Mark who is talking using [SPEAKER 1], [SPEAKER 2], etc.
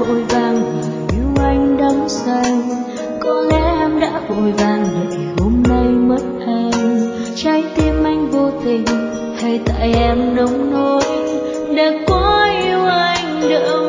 [SPEAKER 1] vội vàng và yêu anh đắm say. Có lẽ em đã vội vàng đợi hôm nay mất em. Trái tim anh vô tình hay tại em nông nỗi đã quá yêu anh đâu.